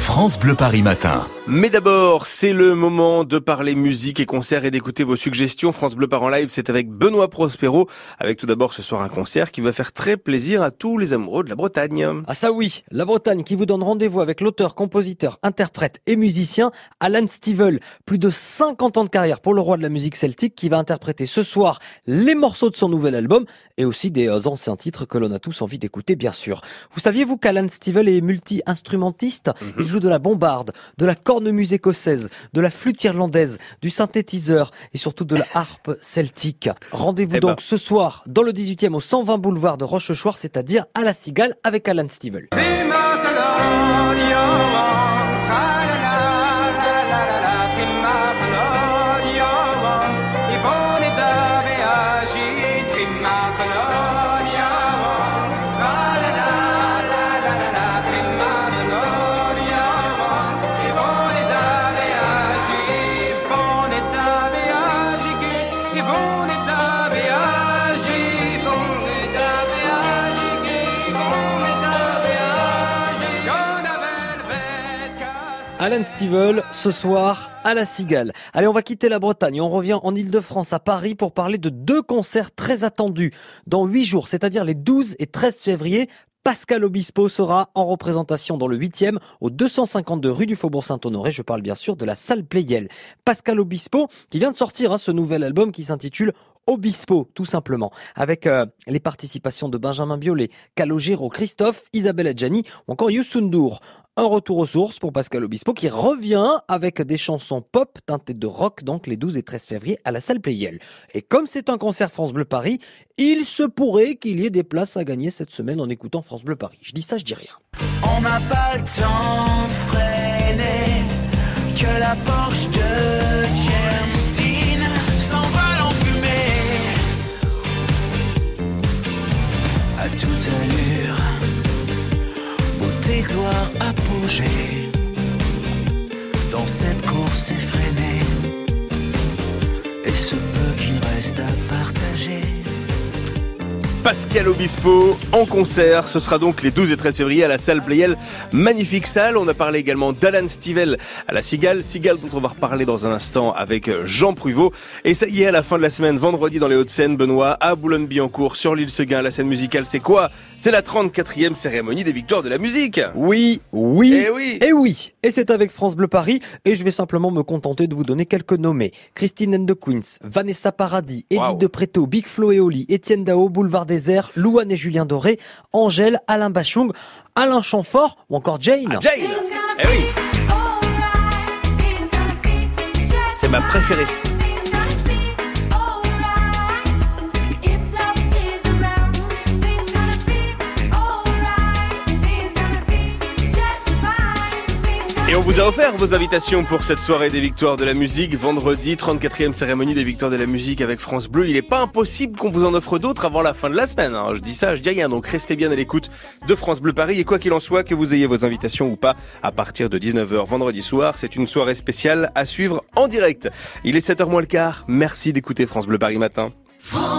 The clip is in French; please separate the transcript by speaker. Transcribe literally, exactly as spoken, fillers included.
Speaker 1: France Bleu Paris Matin.
Speaker 2: Mais d'abord, c'est le moment de parler musique et concerts et d'écouter vos suggestions. France Bleu Paris en live, c'est avec Benoît Prospero. Avec tout d'abord ce soir un concert qui va faire très plaisir à tous les amoureux de la Bretagne.
Speaker 3: Ah ça oui, la Bretagne qui vous donne rendez-vous avec l'auteur, compositeur, interprète et musicien Alan Stivell. Plus de cinquante ans de carrière pour le roi de la musique celtique qui va interpréter ce soir les morceaux de son nouvel album et aussi des anciens titres que l'on a tous envie d'écouter bien sûr. Vous saviez-vous qu'Alan Stivell est multi-instrumentiste? mm-hmm. Il joue de la bombarde, de la cornemuse écossaise, de la flûte irlandaise, du synthétiseur et surtout de la harpe celtique. Rendez-vous eh donc ben. ce soir dans le dix-huitième au cent vingt boulevard de Rochechouart, c'est-à-dire à la Cigale avec Alan Stivell. Alan Stivell, ce soir, à la Cigale. Allez, on va quitter la Bretagne et on revient en Ile-de-France, à Paris, pour parler de deux concerts très attendus. Dans huit jours, c'est-à-dire les douze et treize février, Pascal Obispo sera en représentation dans le huitième au deux cent cinquante-deux rue du Faubourg Saint-Honoré. Je parle bien sûr de la salle Pleyel. Pascal Obispo, qui vient de sortir hein, ce nouvel album qui s'intitule Obispo, tout simplement, avec euh, les participations de Benjamin Biolay, Calogero, Christophe, Isabelle Adjani ou encore Youssou N'Dour. Un retour aux sources pour Pascal Obispo qui revient avec des chansons pop teintées de rock, donc les douze et treize février à la salle Pleyel. Et comme c'est un concert France Bleu Paris, il se pourrait qu'il y ait des places à gagner cette semaine en écoutant France Bleu Paris. Je dis ça, je dis rien.
Speaker 4: On n'a pas le temps freiné que la Porsche de James Dean s'envole en fumée à toute allure. Beauté, gloire, apogée dans cette course effrénée et ce peu qu'il reste à partager.
Speaker 2: Pascal Obispo en concert, ce sera donc les douze et treize février à la salle Pleyel, magnifique salle. On a parlé également d'Alan Stivell à la Cigale, Cigale dont on va reparler dans un instant avec Jean Pruvot. Et ça y est, à la fin de la semaine, vendredi dans les Hauts-de-Seine, Benoît, à Boulogne-Billancourt, sur l'île Seguin, la scène musicale, c'est quoi? C'est la trente-quatrième cérémonie des victoires de la musique.
Speaker 3: Oui, oui,
Speaker 2: et oui,
Speaker 3: et oui. Et c'est avec France Bleu Paris, et je vais simplement me contenter de vous donner quelques nommés. Christine and the Queens, Vanessa Paradis, Eddie wow. de Pretto, Big Flo et Oli, Étienne Dao, Boulevard Désert, Louane et Julien Doré, Angèle, Alain Bachung, Alain Chamfort ou encore Jane.
Speaker 2: Ah, Jane. Eh oui. C'est ma préférée. Et on vous a offert vos invitations pour cette soirée des victoires de la musique. Vendredi, trente-quatrième cérémonie des victoires de la musique avec France Bleu. Il n'est pas impossible qu'on vous en offre d'autres avant la fin de la semaine. Alors, je dis ça, je dis rien. Donc restez bien à l'écoute de France Bleu Paris. Et quoi qu'il en soit, que vous ayez vos invitations ou pas, à partir de dix-neuf heures vendredi soir, c'est une soirée spéciale à suivre en direct. Il est sept heures moins le quart. Merci d'écouter France Bleu Paris Matin. France